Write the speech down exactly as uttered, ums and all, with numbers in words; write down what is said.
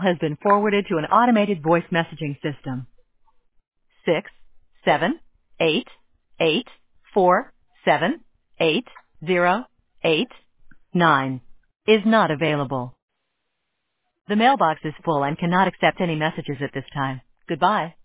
has been forwarded to an automated voice messaging system. Six, seven, eight, eight, four, seven, eight, zero, eight, nine is not available. The mailbox is full and cannot accept any messages at this time. Goodbye.